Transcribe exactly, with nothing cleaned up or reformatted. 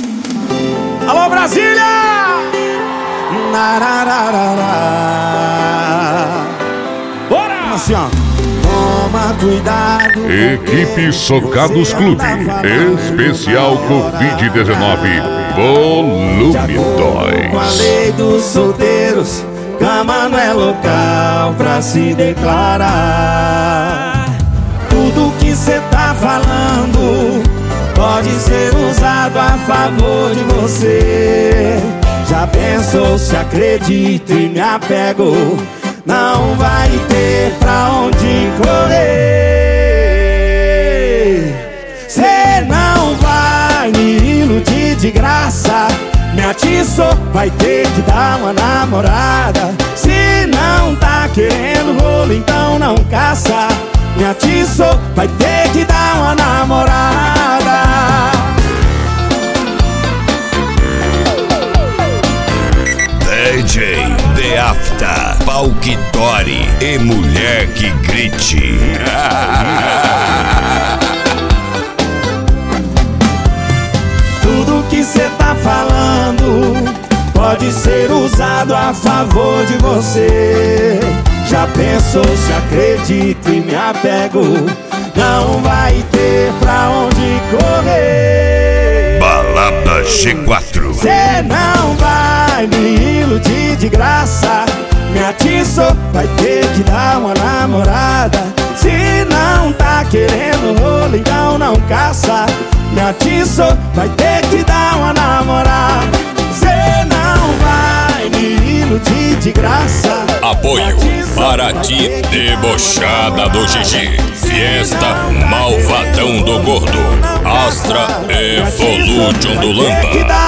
Alô, Brasília! Bora! Assim, ó. Toma cuidado. Equipe Socados Clube, especial covid dezenove, volume dois. Com a lei dos solteiros, cama não é local pra se declarar. Tudo que cê tá falando pode ser usado a favor de você. Já pensou se acredito e me apego? Não vai ter pra onde correr. Cê não vai me iludir de graça. Me atiçou, vai ter que dar uma namorada. Se não tá querendo rolo, então não caça. Me atiçou, vai ter que dar uma namorada. D J The Afta, pau que tore e mulher que grite. Tudo que cê tá falando pode ser usado a favor de você. Já pensou se acredito e me apego? Não vai ter pra onde correr. Balada G quatro. Cê não vai me iludir de graça. Me atiçou, vai ter que dar uma namorada. Se não tá querendo rolo, então não caça. Me atiçou, vai ter que dar uma namorada. Cê não vai me iludir de graça. Apoio Paraty Debochada do Gigi, Fiesta Malvadão do Gordo, Astra Evolution do Lampa.